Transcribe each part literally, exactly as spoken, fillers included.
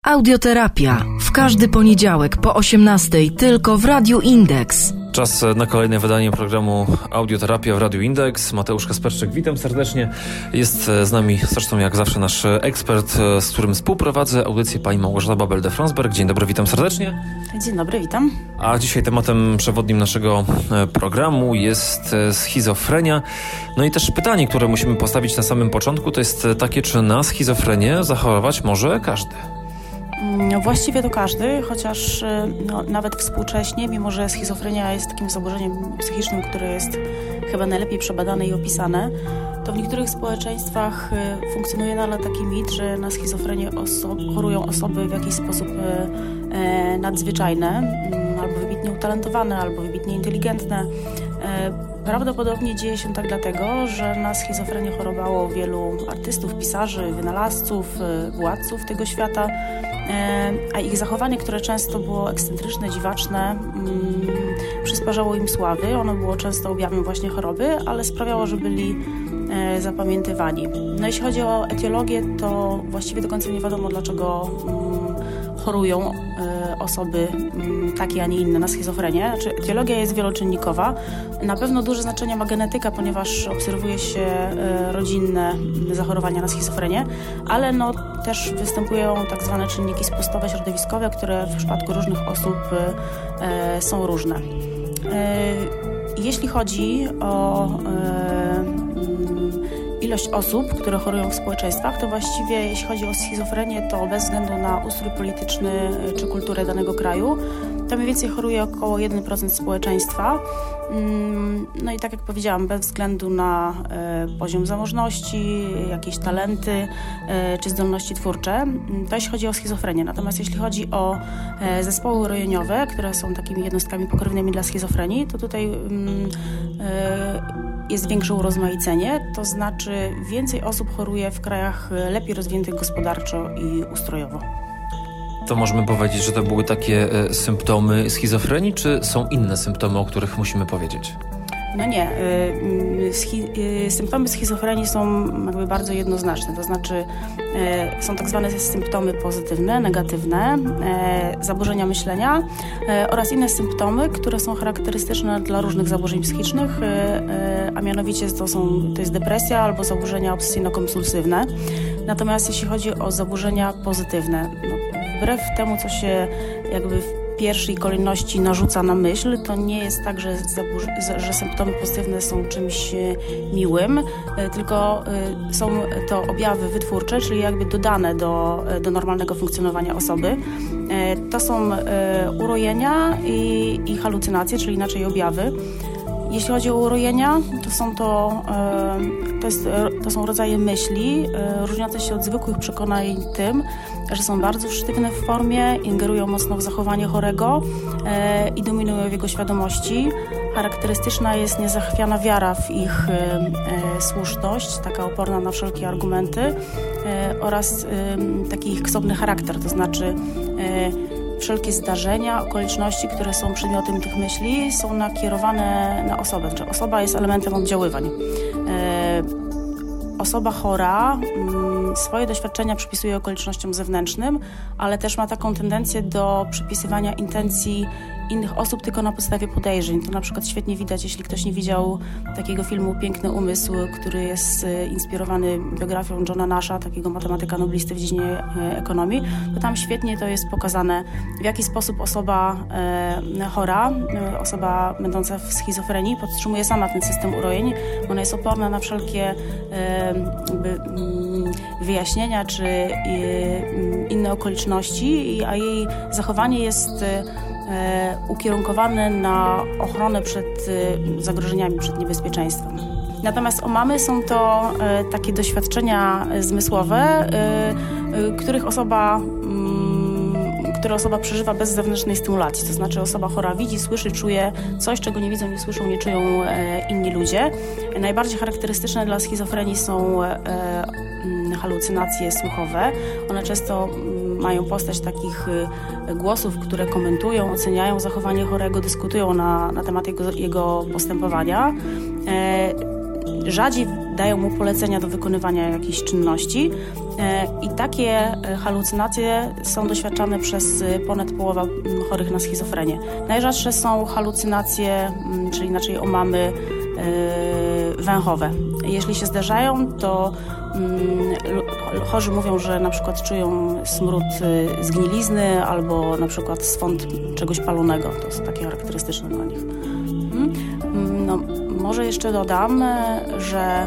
Audioterapia. W każdy poniedziałek po osiemnastej tylko w Radiu Indeks. Czas na kolejne wydanie programu Audioterapia w Radiu Indeks. Mateusz Kasperczyk, witam serdecznie. Jest z nami zresztą jak zawsze nasz ekspert, z którym współprowadzę audycję, pani Małgorzata Babel-de-Fronsberg. Dzień dobry, witam serdecznie. Dzień dobry, witam. A dzisiaj tematem przewodnim naszego programu jest schizofrenia. No i też pytanie, które musimy postawić na samym początku, to jest takie, czy na schizofrenię zachorować może każdy? No, właściwie to każdy, chociaż no, nawet współcześnie, mimo że schizofrenia jest takim zaburzeniem psychicznym, które jest chyba najlepiej przebadane i opisane, to w niektórych społeczeństwach funkcjonuje nadal taki mit, że na schizofrenię oso- chorują osoby w jakiś sposób e, nadzwyczajne, albo wybitnie utalentowane, albo wybitnie inteligentne. E, prawdopodobnie dzieje się tak dlatego, że na schizofrenię chorowało wielu artystów, pisarzy, wynalazców, władców tego świata, a ich zachowanie, które często było ekscentryczne, dziwaczne, przysparzało im sławy. Ono było często objawem właśnie choroby, ale sprawiało, że byli zapamiętywani. No jeśli chodzi o etiologię, to właściwie do końca nie wiadomo, dlaczego chorują osoby takie, a nie inne na schizofrenię. Znaczy, etiologia jest wieloczynnikowa. Na pewno duże znaczenie ma genetyka, ponieważ obserwuje się rodzinne zachorowania na schizofrenię, ale no, też występują tak zwane czynniki spustowe, środowiskowe, które w przypadku różnych osób są różne. Jeśli chodzi o ilość osób, które chorują w społeczeństwach, to właściwie jeśli chodzi o schizofrenię, to bez względu na ustrój polityczny czy kulturę danego kraju, to mniej więcej choruje około jeden procent społeczeństwa. No i tak jak powiedziałam, bez względu na e, poziom zamożności, jakieś talenty e, czy zdolności twórcze, to jeśli chodzi o schizofrenię. Natomiast jeśli chodzi o e, zespoły urojeniowe, które są takimi jednostkami pokrewnymi dla schizofrenii, to tutaj mm, e, jest większe urozmaicenie, to znaczy więcej osób choruje w krajach lepiej rozwiniętych gospodarczo i ustrojowo. To możemy powiedzieć, że to były takie e, symptomy schizofrenii, czy są inne symptomy, o których musimy powiedzieć? No nie. Y, schi, y, symptomy schizofrenii są jakby bardzo jednoznaczne, to znaczy y, są tak zwane symptomy pozytywne, negatywne, y, zaburzenia myślenia y, oraz inne symptomy, które są charakterystyczne dla różnych zaburzeń psychicznych, y, y, a mianowicie to, są, to jest depresja albo zaburzenia obsesyjno-kompulsywne. Natomiast jeśli chodzi o zaburzenia pozytywne, no, wbrew temu, co się jakby w pierwszej kolejności narzuca na myśl, to nie jest tak, że, że symptomy pozytywne są czymś miłym, tylko są to objawy wytwórcze, czyli jakby dodane do, do normalnego funkcjonowania osoby. To są urojenia i, i halucynacje, czyli inaczej objawy. Jeśli chodzi o urojenia, to są to, to, jest, to są rodzaje myśli różniące się od zwykłych przekonań tym, że są bardzo sztywne w formie, ingerują mocno w zachowanie chorego i dominują w jego świadomości. Charakterystyczna jest niezachwiana wiara w ich słuszność, taka oporna na wszelkie argumenty oraz taki ich ksobny charakter, to znaczy wszelkie zdarzenia, okoliczności, które są przedmiotem tych myśli, są nakierowane na osobę. Znaczy osoba jest elementem oddziaływań. E, osoba chora m, swoje doświadczenia przypisuje okolicznościom zewnętrznym, ale też ma taką tendencję do przypisywania intencji innych osób tylko na podstawie podejrzeń. To na przykład świetnie widać, jeśli ktoś nie widział takiego filmu Piękny umysł, który jest inspirowany biografią Johna Nasha, takiego matematyka noblisty w dziedzinie ekonomii, to tam świetnie to jest pokazane, w jaki sposób osoba e, chora, e, osoba będąca w schizofrenii podtrzymuje sama ten system urojeń. Ona jest oporna na wszelkie e, jakby, mm, wyjaśnienia czy e, inne okoliczności, a jej zachowanie jest e, ukierunkowane na ochronę przed zagrożeniami, przed niebezpieczeństwem. Natomiast omamy są to e, takie doświadczenia zmysłowe, e, e, których osoba, m, które osoba przeżywa bez zewnętrznej stymulacji. To znaczy osoba chora widzi, słyszy, czuje coś, czego nie widzą, nie słyszą, nie czują e, inni ludzie. Najbardziej charakterystyczne dla schizofrenii są e, halucynacje słuchowe. One często mają postać takich głosów, które komentują, oceniają zachowanie chorego, dyskutują na, na temat jego, jego postępowania. E, rzadziej dają mu polecenia do wykonywania jakichś czynności i takie halucynacje są doświadczane przez ponad połowę chorych na schizofrenię. Najrzadsze są halucynacje, czyli inaczej omamy węchowe. Jeśli się zdarzają, to chorzy mówią, że na przykład czują smród zgnilizny albo na przykład swąd czegoś palonego. To jest takie charakterystyczne dla nich. No, może jeszcze dodam, że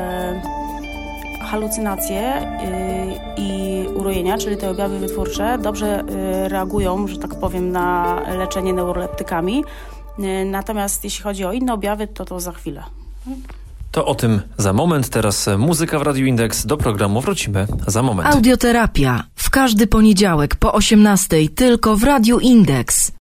halucynacje i urojenia, czyli te objawy wytwórcze, dobrze reagują, że tak powiem, na leczenie neuroleptykami. Natomiast jeśli chodzi o inne objawy, to to za chwilę. To o tym za moment. Teraz muzyka w Radiu Indeks. Do programu wrócimy za moment. Audioterapia. W każdy poniedziałek po osiemnastej tylko w Radiu Indeks.